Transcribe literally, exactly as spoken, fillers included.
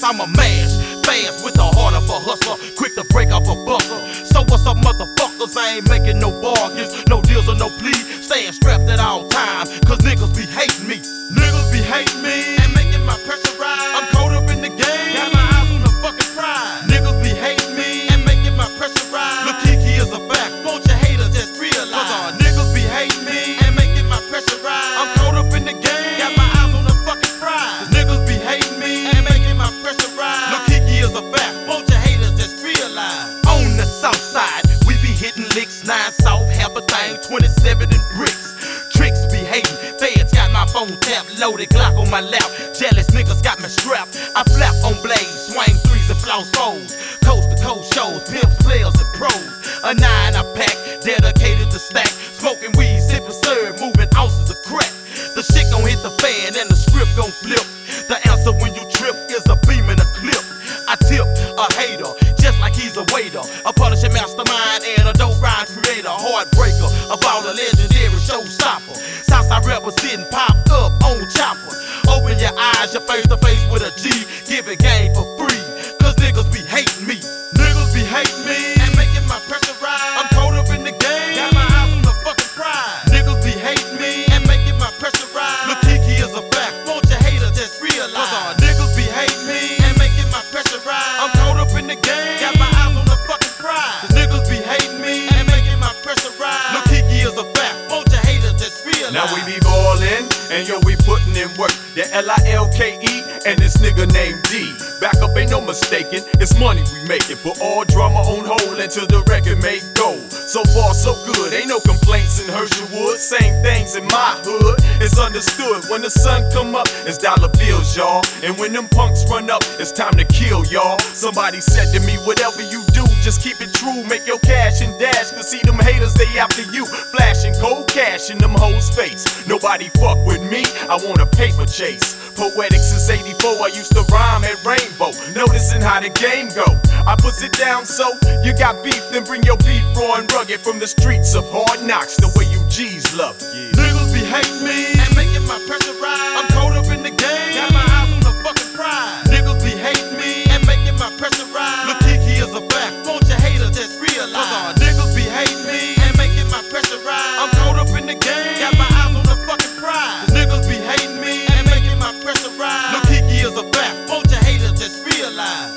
I'm a mash, fast with the heart of a hustler, quick to break off a buckle. So what's up, motherfuckers? I ain't making no bargains, no deals or no plea. Staying strapped at all times, cause niggas be hating me. Niggas be hating me and making my pressure rise. I'm caught up in the game, got my eyes on the fucking prize. Niggas be hating me and making my pressure rise. Look, Kiki is a fact, won't you haters just realize? Cause all niggas be hating me and making my pressure rise. I'm caught up in the game, got my eyes on the fucking prize. Niggas be hating me and making my pressure rise. Look, Kiki is a fact, won't you haters just realize? On the south side, we be hitting licks, nine south, half a thing, twenty-seven in bricks. Tricks be hating, feds got my phone tapped, loaded Glock on my lap. Jealous niggas got me strapped. I flap on blades, swing threes and floss foes. Coast to coast shows, pimps, players and pros. A nine I pack, dedicated to stack. Smoking weed, sipping syrup, moving ounces of crack. The shit gon' hit the fan and the script gon' flip. The answer when you trip is a beam and a clip. I tip a hater, just like he's a waiter. A punishing mastermind and a dope rhyme creator. Heartbreaker, about a legendary showstopper. Southside representing, popped up on chopper. Open your eyes, you're face to face with a G. Giving game for free, cause niggas be hating me. Niggas be hating me and making my pressure rise. I'm caught up in the game, got my eyes on the fucking prize. Niggas be hating me and making my pressure rise. Look, Kiki is a fact, won't you haters just realize? Cause all niggas be hating me and making my pressure rise. I'm caught up in the game, got my eyes on the fucking prize. Cause niggas be hating me and making my pressure rise. Look, Kiki is a fact, won't you haters just realize? Now we be ballin', and yo, we puttin' in work. The L I L K E and this nigga named D. Back up, ain't no mistaking, it's money we making. Put all drama on hold until the record make gold. So far, so good, ain't no complaints in Herschelwood. Same things in my hood, it's understood. When the sun come up, it's dollar bills, y'all. And when them punks run up, it's time to kill, y'all. Somebody said to me, whatever you do, just keep it true. Make your cash and dash, cause see them haters, they after you. Flashing cold cash in them hoes' face. Nobody fuck with me, I want a paper chase. Poetic since eighty-four, I used to rhyme at Rainbow. Noticing how the game go, I puts it down so you got beef, then bring your beef raw and rugged from the streets of hard knocks. The way you G's love, yeah. Niggas be hating me